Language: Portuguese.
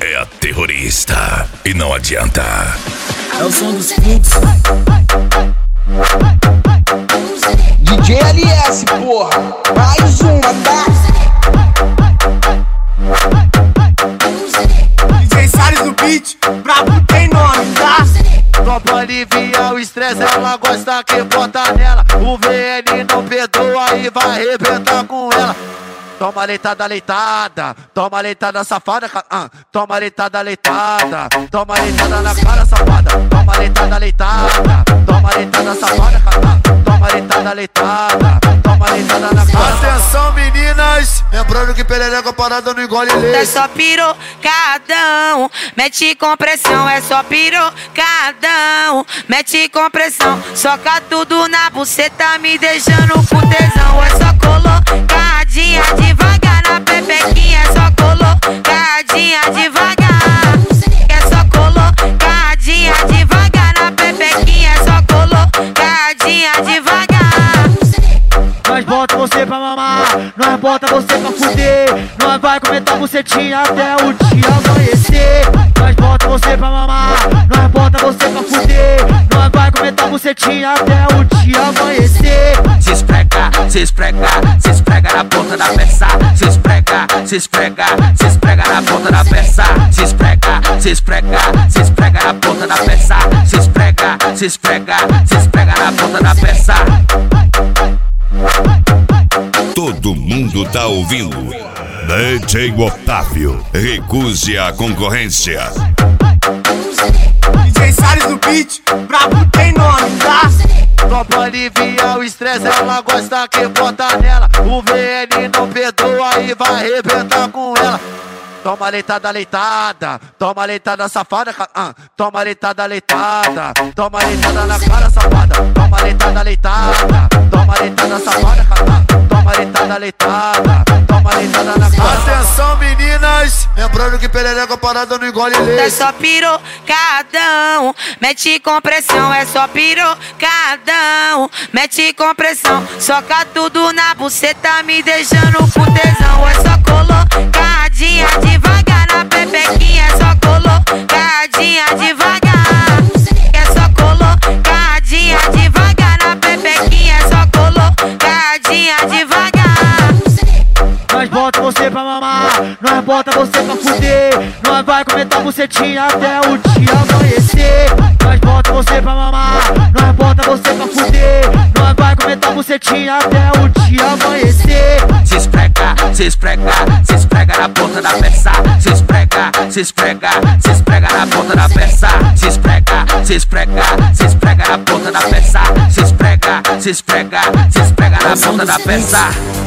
é a terrorista e não adianta. É o som dos fluxos. DJ LS, porra. Mais uma, tá? DJ Salles no beat, brabo tem nome, tá? Só pra aliviar o estresse, ela gosta que bota nela. O VN não perdoa e vai arrebentar com ela. Toma leitada, leitada, toma leitada safada, toma leitada, leitada, toma leitada na cara safada, toma leitada, leitada, toma leitada safada, toma leitada, leitada, toma leitada na cara. Atenção meninas, lembrando que perereca parada não engole leite. É só pirocadão, mete compressão, é só pirocadão, mete compressão, soca tudo na buceta me deixando com tesão, é só colocadinha devagar na pepequinha, é só colocadinha devagar, é só colocadinha devagar na pepequinha, é só colocadinha devagar. Nós bota você pra mamar, nós bota você pra fuder, nós vai comer tua bucetinha até o dia amanhecer. Nós bota você pra mamar, nós bota você pra fuder, nós vai comer tua bucetinha até o dia amanhecer. Se esprega, se esprega, se esprega na ponta da peça. Se esprega, se esprega, se esprega na ponta da peça. Se esprega, se esprega, se esprega na ponta da peça. Se esprega, se esprega, se esprega na ponta da peça. Todo mundo tá ouvindo. DJ Otávio, recuse a concorrência. DJ Salles no beat, brabo tem nome, tá? Só pra aliviar o estresse, ela gosta que bota nela. O VN não perdoa e vai arrebentar com ela. Toma leitada, leitada, toma leitada safada, toma leitada, leitada, toma leitada na cara safada, toma leitada, leitada, toma leitada safada, toma leitada, leitada, toma leitada na cara. Atenção meninas, lembrando que perereca parada não engole leite. É só pirocadão, mete compressão, é só pirocadão, mete compressão, soca tudo na buceta me deixando com tesão, é só colocadinha devagar na pepequinha, é só colocadinha devagar, é só colocadinha devagar na pepequinha, é só colocadinha devagar. Nós bota você pra mamar, nós bota você pra fuder, nós vai comer tua bucetinha até o dia amanhecer. Nós bota você pra mamar, nós bota você pra fuder, nós vai comer tua bucetinha até o dia amanhecer. Se esprega, se esprega, se esprega na ponta da peça. Se esprega, se esprega, se esprega na ponta da peça. Se esprega, se esprega, se esprega na ponta da peça. Se esprega, se esprega, se esprega na ponta da peça.